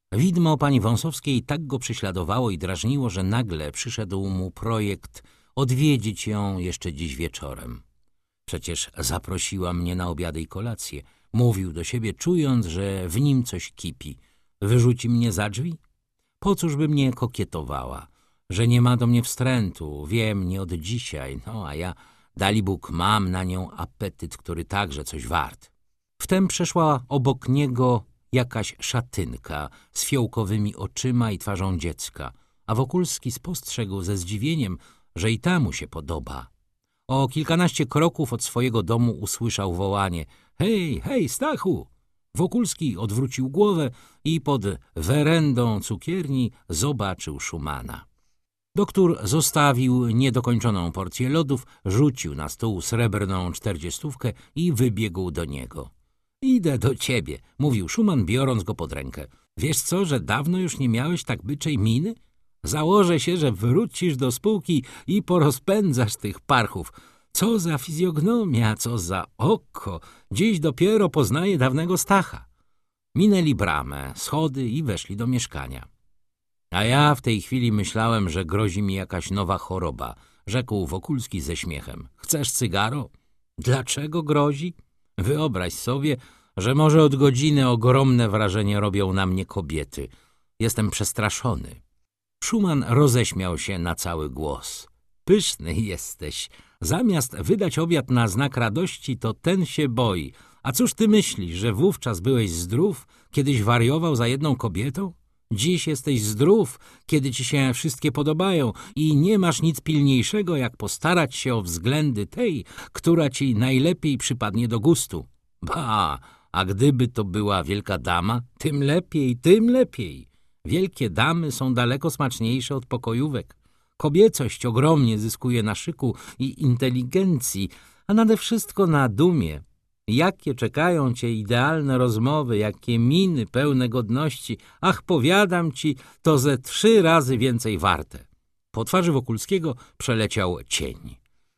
Widmo pani Wąsowskiej tak go prześladowało i drażniło, że nagle przyszedł mu projekt odwiedzić ją jeszcze dziś wieczorem. Przecież zaprosiła mnie na obiady i kolację. Mówił do siebie, czując, że w nim coś kipi. Wyrzuci mnie za drzwi? Po cóż by mnie kokietowała? Że nie ma do mnie wstrętu, wiem, nie od dzisiaj, a ja, dalibóg, mam na nią apetyt, który także coś wart. Wtem przeszła obok niego jakaś szatynka z fiołkowymi oczyma i twarzą dziecka, a Wokulski spostrzegł ze zdziwieniem, że i ta mu się podoba. O kilkanaście kroków od swojego domu usłyszał wołanie: hej, hej, Stachu! Wokulski odwrócił głowę i pod werendą cukierni zobaczył Szumana. Doktor zostawił niedokończoną porcję lodów, rzucił na stół srebrną 40 i wybiegł do niego. Idę do ciebie, mówił Szuman, biorąc go pod rękę. Wiesz co, że dawno już nie miałeś tak byczej miny? Założę się, że wrócisz do spółki i porozpędzasz tych parchów. Co za fizjognomia, co za oko! Dziś dopiero poznaję dawnego Stacha. Minęli bramę, schody i weszli do mieszkania. A ja w tej chwili myślałem, że grozi mi jakaś nowa choroba, rzekł Wokulski ze śmiechem. Chcesz cygaro? Dlaczego grozi? Wyobraź sobie, że może od godziny ogromne wrażenie robią na mnie kobiety. Jestem przestraszony. Szuman roześmiał się na cały głos. Pyszny jesteś. Zamiast wydać obiad na znak radości, to ten się boi. A cóż ty myślisz, że wówczas byłeś zdrów, kiedyś wariował za jedną kobietą? Dziś jesteś zdrów, kiedy ci się wszystkie podobają i nie masz nic pilniejszego, jak postarać się o względy tej, która ci najlepiej przypadnie do gustu. Ba, a gdyby to była wielka dama, tym lepiej, tym lepiej. Wielkie damy są daleko smaczniejsze od pokojówek. Kobiecość ogromnie zyskuje na szyku i inteligencji, a nade wszystko na dumie. Jakie czekają cię idealne rozmowy, jakie miny pełne godności. Ach, powiadam ci, to ze 3 razy więcej warte. Po twarzy Wokulskiego przeleciał cień.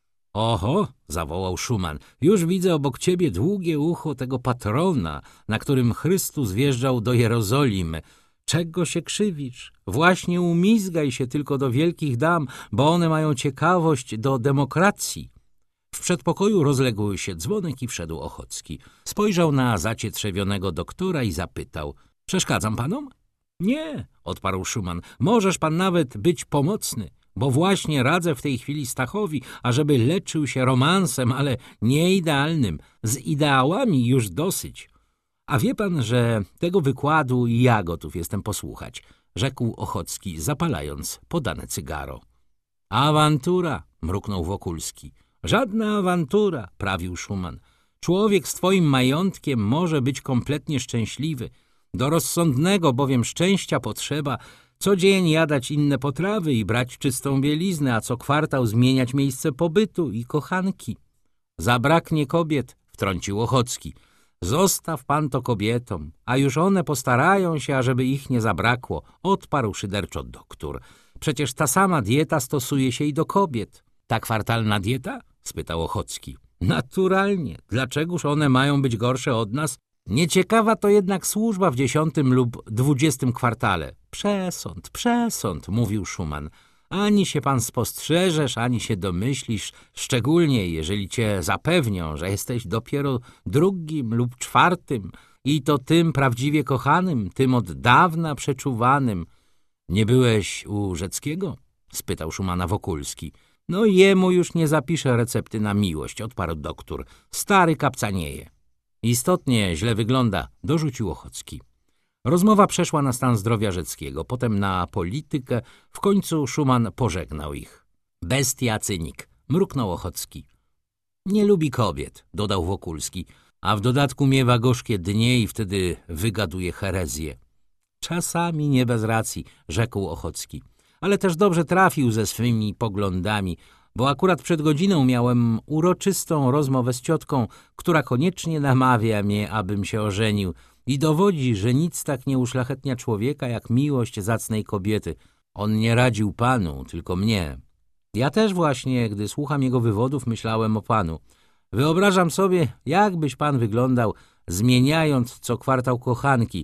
Oho, zawołał Szuman, już widzę obok ciebie długie ucho tego patrona, na którym Chrystus wjeżdżał do Jerozolimy. Czego się krzywisz? Właśnie umizgaj się tylko do wielkich dam, bo one mają ciekawość do demokracji. W przedpokoju rozległ się dzwonek i wszedł Ochocki. Spojrzał na zacietrzewionego doktora i zapytał: przeszkadzam panom? Nie, odparł Szuman, możesz pan nawet być pomocny, bo właśnie radzę w tej chwili Stachowi, ażeby leczył się romansem, ale nie idealnym, z ideałami już dosyć. A wie pan, że tego wykładu ja gotów jestem posłuchać, rzekł Ochocki, zapalając podane cygaro. Awantura, mruknął Wokulski. Żadna awantura, prawił Szuman. Człowiek z twoim majątkiem może być kompletnie szczęśliwy. Do rozsądnego bowiem szczęścia potrzeba co dzień jadać inne potrawy i brać czystą bieliznę, a co kwartał zmieniać miejsce pobytu i kochanki. Zabraknie kobiet, wtrącił Ochocki. Zostaw pan to kobietom, a już one postarają się, ażeby ich nie zabrakło, odparł szyderczo doktor. Przecież ta sama dieta stosuje się i do kobiet. Ta kwartalna dieta? Spytał Ochocki. Naturalnie. Dlaczegoż one mają być gorsze od nas? Nieciekawa to jednak służba w 10. lub 20. kwartale. Przesąd, mówił Szuman. Ani się pan spostrzeżesz, ani się domyślisz, szczególnie jeżeli cię zapewnią, że jesteś dopiero 2. lub 4. i to tym prawdziwie kochanym, tym od dawna przeczuwanym. Nie byłeś u Rzeckiego? Spytał Szumana Wokulski. No jemu już nie zapiszę recepty na miłość, odparł doktor. Stary kapcanieje. Istotnie źle wygląda, dorzucił Ochocki. Rozmowa przeszła na stan zdrowia Rzeckiego, potem na politykę, w końcu Szuman pożegnał ich. Bestia cynik, mruknął Ochocki. Nie lubi kobiet, dodał Wokulski, a w dodatku miewa gorzkie dnie i wtedy wygaduje herezję. Czasami nie bez racji, rzekł Ochocki, ale też dobrze trafił ze swymi poglądami, bo akurat przed godziną miałem uroczystą rozmowę z ciotką, która koniecznie namawia mnie, abym się ożenił i dowodzi, że nic tak nie uszlachetnia człowieka jak miłość zacnej kobiety. On nie radził panu, tylko mnie. Ja też właśnie, gdy słucham jego wywodów, myślałem o panu. Wyobrażam sobie, jakbyś pan wyglądał, zmieniając co kwartał kochanki,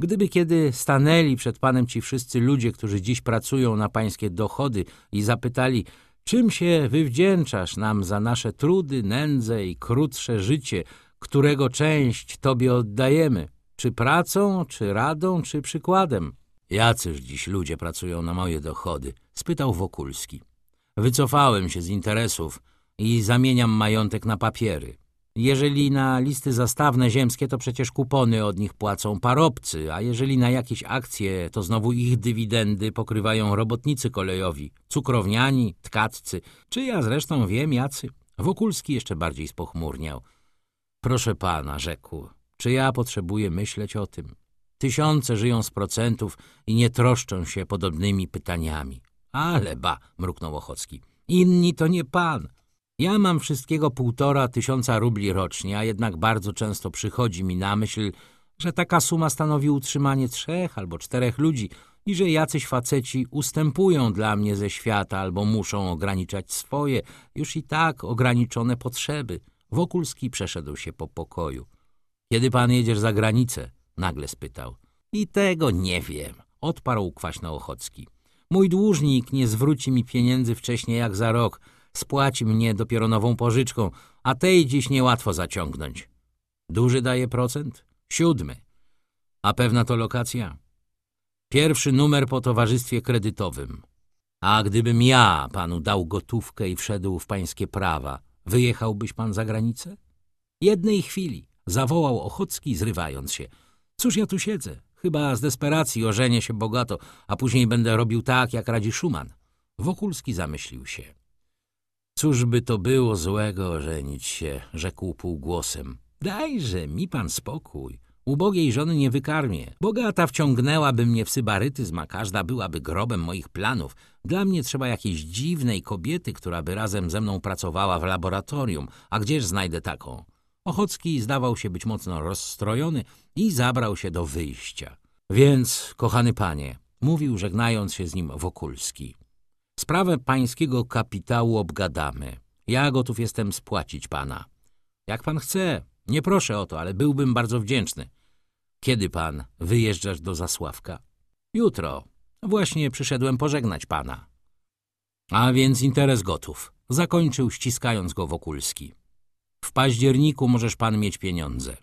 Gdyby kiedy stanęli przed panem ci wszyscy ludzie, którzy dziś pracują na pańskie dochody i zapytali, czym się wywdzięczasz nam za nasze trudy, nędzę i krótsze życie, którego część tobie oddajemy, czy pracą, czy radą, czy przykładem? Jacyż dziś ludzie pracują na moje dochody? Spytał Wokulski. Wycofałem się z interesów i zamieniam majątek na papiery. Jeżeli na listy zastawne ziemskie, to przecież kupony od nich płacą parobcy, a jeżeli na jakieś akcje, to znowu ich dywidendy pokrywają robotnicy kolejowi, cukrowniani, tkaccy, czy ja zresztą wiem jacy. Wokulski jeszcze bardziej spochmurniał. Proszę pana, rzekł, czy ja potrzebuję myśleć o tym? Tysiące żyją z procentów i nie troszczą się podobnymi pytaniami. Ale ba, mruknął Ochocki, inni to nie pan. Ja mam wszystkiego 1,5 tysiąca rubli rocznie, a jednak bardzo często przychodzi mi na myśl, że taka suma stanowi utrzymanie 3 albo 4 ludzi i że jacyś faceci ustępują dla mnie ze świata albo muszą ograniczać swoje, już i tak ograniczone potrzeby. Wokulski przeszedł się po pokoju. Kiedy pan jedziesz za granicę? Nagle spytał. I tego nie wiem, odparł kwaśno Ochocki. Mój dłużnik nie zwróci mi pieniędzy wcześniej jak za rok. Spłaci mnie dopiero nową pożyczką, a tej dziś niełatwo zaciągnąć. Duży daje procent? 7. A pewna to lokacja? 1. numer po towarzystwie kredytowym. A gdybym ja panu dał gotówkę i wszedł w pańskie prawa, wyjechałbyś pan za granicę? Jednej chwili, zawołał Ochocki, zrywając się. Cóż ja tu siedzę? Chyba z desperacji ożenię się bogato, a później będę robił tak, jak radzi Szuman. Wokulski zamyślił się. Cóż by to było złego ożenić się, rzekł półgłosem. Dajże mi pan spokój. Ubogiej żony nie wykarmię. Bogata wciągnęłaby mnie w sybarytyzm, a każda byłaby grobem moich planów. Dla mnie trzeba jakiejś dziwnej kobiety, która by razem ze mną pracowała w laboratorium. A gdzież znajdę taką? Ochocki zdawał się być mocno rozstrojony i zabrał się do wyjścia. Więc, kochany panie, mówił żegnając się z nim Wokulski, sprawę pańskiego kapitału obgadamy. Ja gotów jestem spłacić pana. Jak pan chce, nie proszę o to, ale byłbym bardzo wdzięczny. Kiedy pan wyjeżdżasz do Zasławka? Jutro. Właśnie przyszedłem pożegnać pana. A więc interes gotów. Zakończył, ściskając go Wokulski. W październiku możesz pan mieć pieniądze.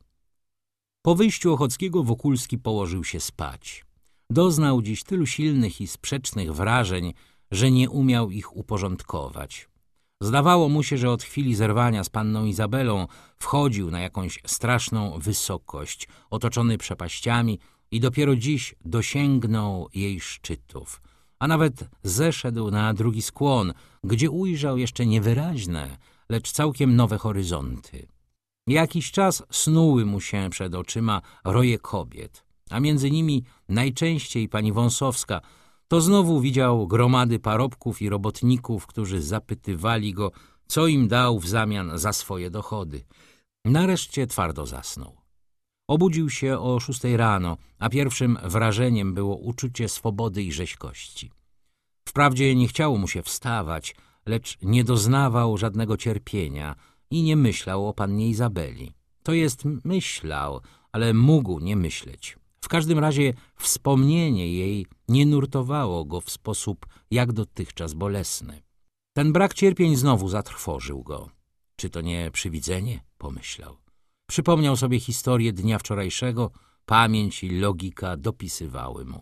Po wyjściu Ochockiego Wokulski położył się spać. Doznał dziś tylu silnych i sprzecznych wrażeń, że nie umiał ich uporządkować. Zdawało mu się, że od chwili zerwania z panną Izabelą wchodził na jakąś straszną wysokość, otoczony przepaściami i dopiero dziś dosięgnął jej szczytów. A nawet zeszedł na drugi skłon, gdzie ujrzał jeszcze niewyraźne, lecz całkiem nowe horyzonty. Jakiś czas snuły mu się przed oczyma roje kobiet, a między nimi najczęściej pani Wąsowska. To znowu widział gromady parobków i robotników, którzy zapytywali go, co im dał w zamian za swoje dochody. Nareszcie twardo zasnął. Obudził się o 6 rano, a pierwszym wrażeniem było uczucie swobody i rzeźkości. Wprawdzie nie chciało mu się wstawać, lecz nie doznawał żadnego cierpienia i nie myślał o pannie Izabeli. To jest myślał, ale mógł nie myśleć. W każdym razie wspomnienie jej nie nurtowało go w sposób jak dotychczas bolesny. Ten brak cierpień znowu zatrwożył go. Czy to nie przywidzenie? Pomyślał. Przypomniał sobie historię dnia wczorajszego, pamięć i logika dopisywały mu.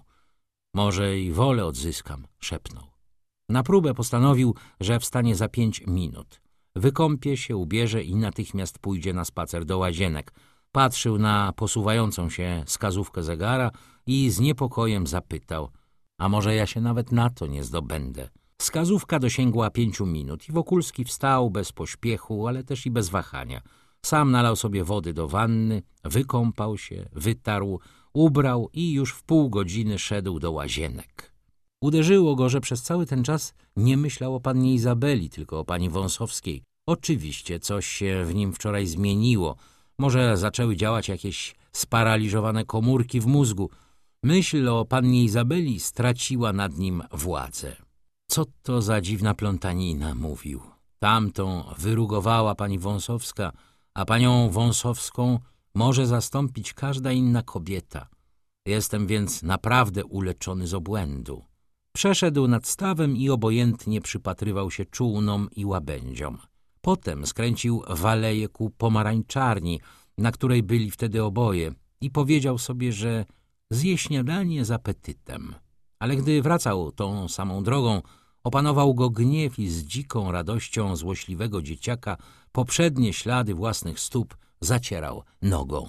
Może i wolę odzyskam, szepnął. Na próbę postanowił, że wstanie za 5 minut. Wykąpie się, ubierze i natychmiast pójdzie na spacer do Łazienek. Patrzył na posuwającą się wskazówkę zegara i z niepokojem zapytał, a może ja się nawet na to nie zdobędę. Wskazówka dosięgła 5 minut i Wokulski wstał bez pośpiechu, ale też i bez wahania. Sam nalał sobie wody do wanny, wykąpał się, wytarł, ubrał i już w pół godziny szedł do Łazienek. Uderzyło go, że przez cały ten czas nie myślał o pannie Izabeli, tylko o pani Wąsowskiej. Oczywiście coś się w nim wczoraj zmieniło. Może zaczęły działać jakieś sparaliżowane komórki w mózgu. Myśl o pannie Izabeli straciła nad nim władzę. Co to za dziwna plątanina, mówił. Tamtą wyrugowała pani Wąsowska, a panią Wąsowską może zastąpić każda inna kobieta. Jestem więc naprawdę uleczony z obłędu. Przeszedł nad stawem i obojętnie przypatrywał się czółnom i łabędziom. Potem skręcił w aleję ku pomarańczarni, na której byli wtedy oboje, i powiedział sobie, że zje śniadanie z apetytem. Ale gdy wracał tą samą drogą, opanował go gniew i z dziką radością złośliwego dzieciaka poprzednie ślady własnych stóp zacierał nogą.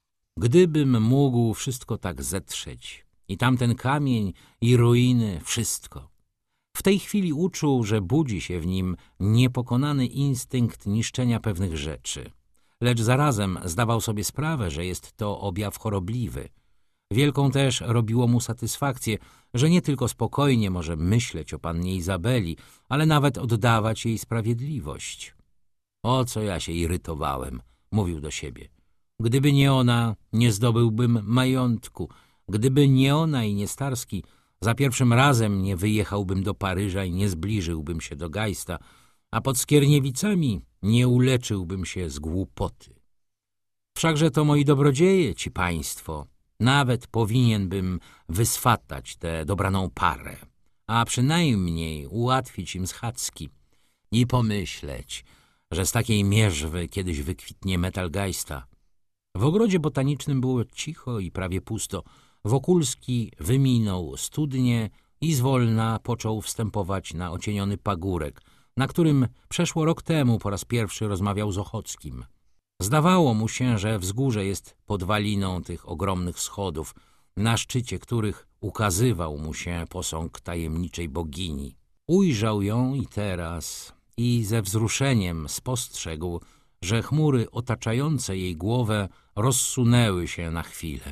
Gdybym mógł wszystko tak zetrzeć, i tamten kamień, i ruiny, wszystko. W tej chwili uczuł, że budzi się w nim niepokonany instynkt niszczenia pewnych rzeczy. Lecz zarazem zdawał sobie sprawę, że jest to objaw chorobliwy. Wielką też robiło mu satysfakcję, że nie tylko spokojnie może myśleć o pannie Izabeli, ale nawet oddawać jej sprawiedliwość. O co ja się irytowałem, mówił do siebie. Gdyby nie ona, nie zdobyłbym majątku. Gdyby nie ona i nie Starski, za pierwszym razem nie wyjechałbym do Paryża i nie zbliżyłbym się do Geista, a pod Skierniewicami nie uleczyłbym się z głupoty. Wszakże to moi dobrodzieje, ci państwo. Nawet powinien bym wyswatać tę dobraną parę, a przynajmniej ułatwić im schadzki i pomyśleć, że z takiej mierzwy kiedyś wykwitnie metal Geista. W ogrodzie botanicznym było cicho i prawie pusto. Wokulski wyminął studnię i zwolna począł wstępować na ocieniony pagórek, na którym przeszło rok temu po raz pierwszy rozmawiał z Ochockim. Zdawało mu się, że wzgórze jest podwaliną tych ogromnych schodów, na szczycie których ukazywał mu się posąg tajemniczej bogini. Ujrzał ją i teraz i ze wzruszeniem spostrzegł, że chmury otaczające jej głowę rozsunęły się na chwilę.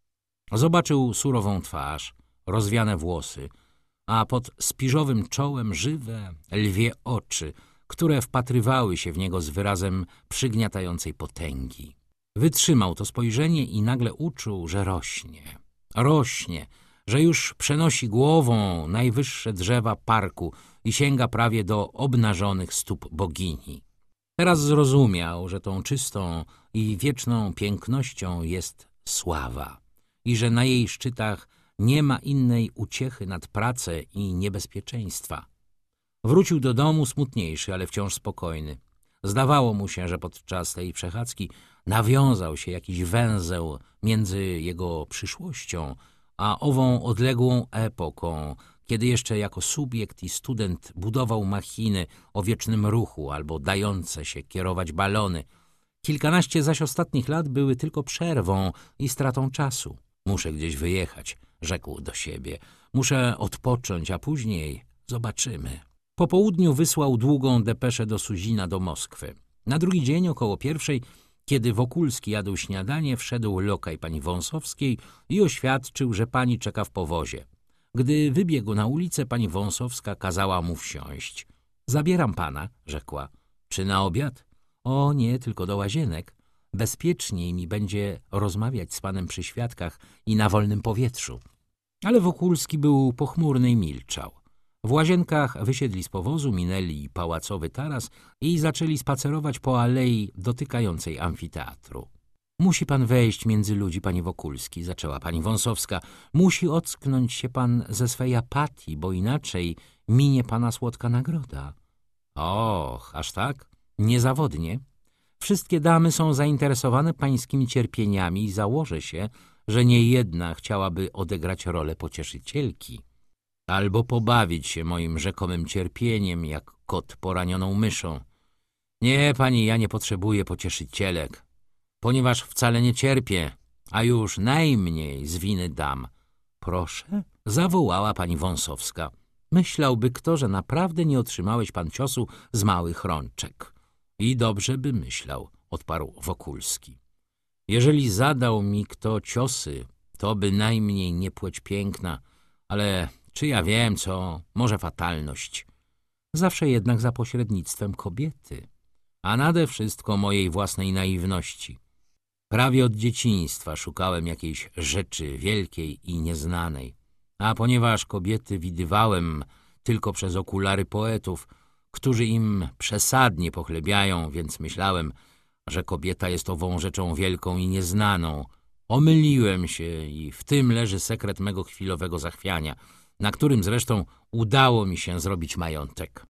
Zobaczył surową twarz, rozwiane włosy, a pod spiżowym czołem żywe, lwie oczy, które wpatrywały się w niego z wyrazem przygniatającej potęgi. Wytrzymał to spojrzenie i nagle uczuł, że rośnie. Rośnie, że już przenosi głową najwyższe drzewa parku i sięga prawie do obnażonych stóp bogini. Teraz zrozumiał, że tą czystą i wieczną pięknością jest sława i że na jej szczytach nie ma innej uciechy nad pracę i niebezpieczeństwa. Wrócił do domu smutniejszy, ale wciąż spokojny. Zdawało mu się, że podczas tej przechadzki nawiązał się jakiś węzeł między jego przyszłością a ową odległą epoką, kiedy jeszcze jako subjekt i student budował machiny o wiecznym ruchu albo dające się kierować balony. Kilkanaście zaś ostatnich lat były tylko przerwą i stratą czasu. Muszę gdzieś wyjechać, rzekł do siebie. Muszę odpocząć, a później zobaczymy. Po południu wysłał długą depeszę do Suzina do Moskwy. Na drugi dzień około 1:00, kiedy Wokulski jadł śniadanie, wszedł lokaj pani Wąsowskiej i oświadczył, że pani czeka w powozie. Gdy wybiegł na ulicę, pani Wąsowska kazała mu wsiąść. Zabieram pana, rzekła. Czy na obiad? O nie, tylko do łazienek. Bezpieczniej mi będzie rozmawiać z panem przy świadkach i na wolnym powietrzu. Ale Wokulski był pochmurny i milczał. W Łazienkach wysiedli z powozu, minęli pałacowy taras i zaczęli spacerować po alei dotykającej amfiteatru. Musi pan wejść między ludzi, panie Wokulski, zaczęła pani Wąsowska. Musi ocknąć się pan ze swej apatii, bo inaczej minie pana słodka nagroda. Och, aż tak? Niezawodnie. Wszystkie damy są zainteresowane pańskimi cierpieniami i założę się, że nie jedna chciałaby odegrać rolę pocieszycielki. Albo pobawić się moim rzekomym cierpieniem, jak kot poranioną myszą. Nie, pani, ja nie potrzebuję pocieszycielek, ponieważ wcale nie cierpię, a już najmniej z winy dam. Proszę? Zawołała pani Wąsowska. Myślałby kto, że naprawdę nie otrzymałeś pan ciosu z małych rączek. I dobrze by myślał, odparł Wokulski. Jeżeli zadał mi kto ciosy, to bynajmniej nie płeć piękna, ale czy ja wiem co, może fatalność. Zawsze jednak za pośrednictwem kobiety, a nade wszystko mojej własnej naiwności. Prawie od dzieciństwa szukałem jakiejś rzeczy wielkiej i nieznanej, a ponieważ kobiety widywałem tylko przez okulary poetów, którzy im przesadnie pochlebiają, więc myślałem, że kobieta jest ową rzeczą wielką i nieznaną, Omyliłem się i w tym leży sekret mego chwilowego zachwiania, na którym zresztą udało mi się zrobić majątek.